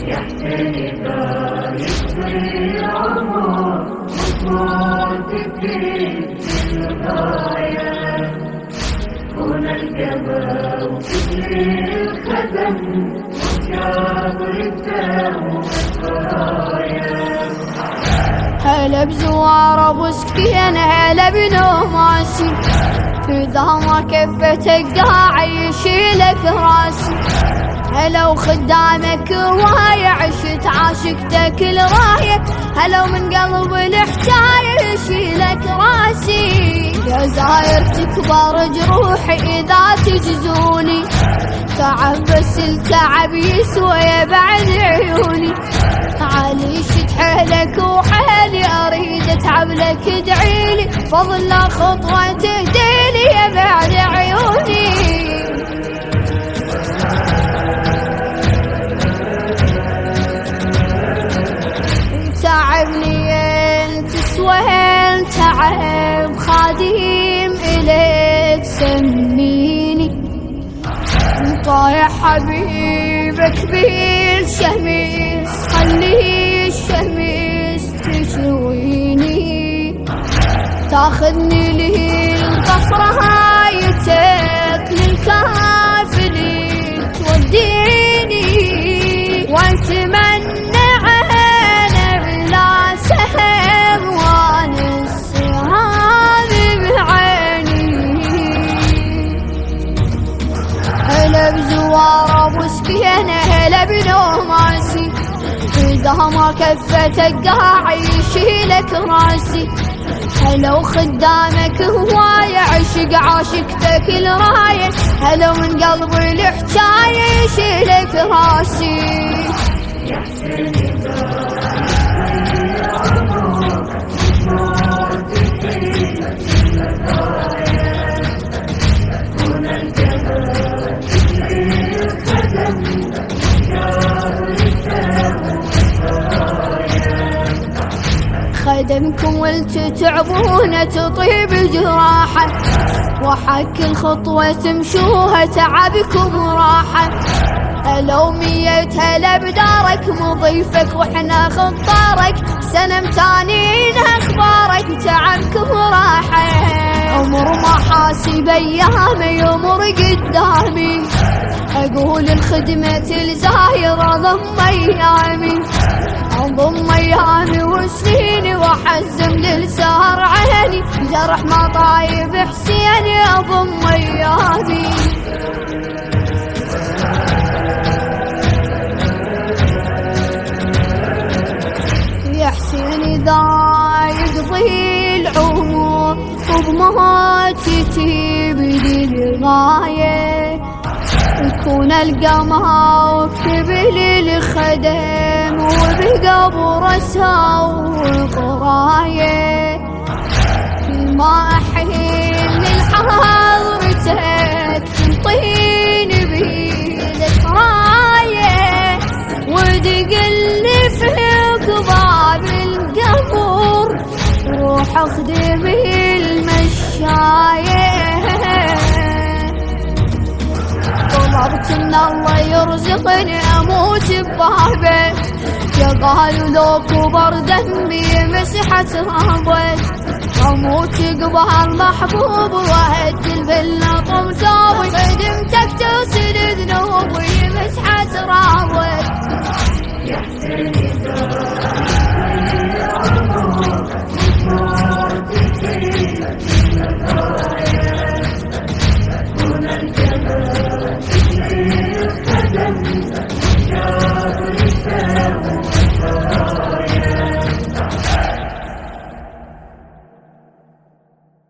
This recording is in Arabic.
يحتني فيسوي العمر وتموت الدين في الغاية هنا الجبا وكل الخدم وجابر الدم والخرايا هلا بزوار ابو سكين هلا بنوماسي اذا ما كفت القاع يشيلك راسي هلا وخدامك رواية عشت عاشقتك الراية هلا ومن قلب الحكاية يشيلك راسي يا زاير تكبر جروحي اذا تجزوني تعب بس التعب يسوى بعد عيوني عليش تحيلك وحيلي اريد اتعب لك ادعيلي فضل خطوة تهديلي يا بعد عيوني تعبني انت سوين تعب خادم اليك سميني طايح حبيبك بالشمس خلي الشمس تشويني تاخذني للقصر هايتك للكافل توديني واتمنى عيني بلا سهم وانا السهام بعيني هلا بزوار ابو سكينة هلا بنوماسي اذا ما كفت القاع يشيلك راسي هلا وخدامك هواية عشق عاشقتك الراية هلا من قلب الحكاية يشيلك راسي خدمكم ولتتعبون تطيب جراحة وحك الخطوة تمشوها تعبكم راحة لو 100 هلا بدارك مضيفك واحنا خطارك سنة متانين اخبارك تعبكم راحة عمر ما حاسب ايامي يمر قدامي اقول الخدمة الزايرة ضم ايامي ضم ايامي وسنيني واحزم للسهر عيني جرح ما طايب حسيني اضم ايامي يا حسين اذا يقضي العمر وبموتي تبدي الغاية يكون القمر كبل الخدم وبقبر اساوي قرايه ما احين لحضرتك تنطيني بيدك رايه وتقلي فيك باب القبر روح اخدمي المشايه طلبت من الله يرزقني اموت ببابه يا قالوا لو كبر دمي مسحت رهبه اموت قبال محبوب واهدل بالنظم ثابت